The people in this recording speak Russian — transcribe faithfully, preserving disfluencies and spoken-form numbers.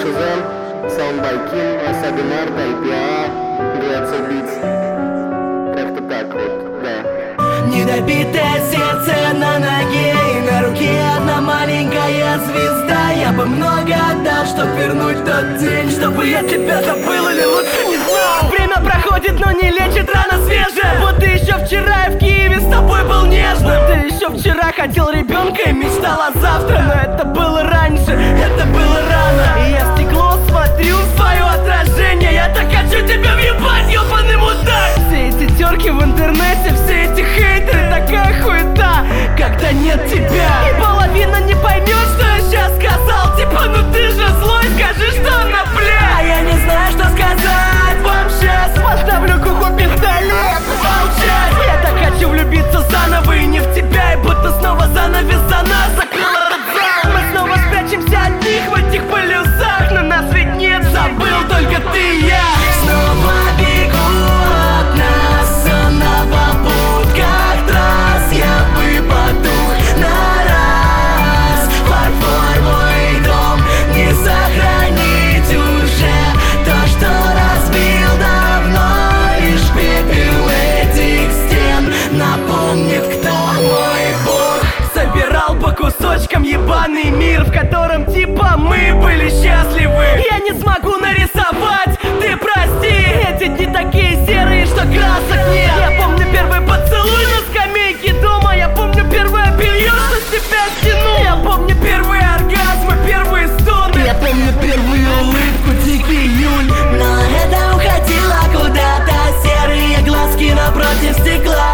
Шизон, Soundby Kim, Wasabi North, ай пи эй, двадцать Beats. Как-то так вот, да. Недобитое сердце на ноге, и на руке одна маленькая звезда. Я бы много отдал, чтоб вернуть тот день, чтобы я тебя забыл или лучше не знал. Время проходит, но не лечит рана свежая. Вот ты еще вчера в Киеве с тобой был нежным. Ты еще вчера хотел ребенка и мечтал о завтра. Но это было раньше, это было рано. И я в стекло смотрю в свое отражение. Я так хочу тебя въебать, ёбаный мудак. Все эти терки в интернете, все эти хейтеры, такая хуета, когда нет тебя. И половина не поймет, что я сейчас сказал. Типа, ну ты же злой, скажи, что она, бля. А я не знаю, что сказать вам сейчас. Поставлю куку пистолет, молчать. Я так хочу влюбиться заново и не в тебя. И будто снова занавес за нас закрыл этот зал. Мы снова спрячемся от них в этих полюсах. Но нас ведь нет, забыл только ты и я. Снова бегу от нас, сон на попутках трасс. Я бы потух на раз. Фарфор мой дом не сохранить уже. То, что разбил давно, лишь пепел этих стен напомнит, кто мой бог. Собирал по кусочкам ебаный мир, в котором типа мы были счастливы. Я не смогу нарисовать, ты прости. Эти дни такие серые, что красок нет. Я помню первый поцелуй на скамейке дома. Я помню первое белье, что с тебя стянул. Я помню первые оргазмы, первые стоны. Я помню первую улыбку, дикий июль. Но это уходило куда-то. Серые глазки напротив стекла.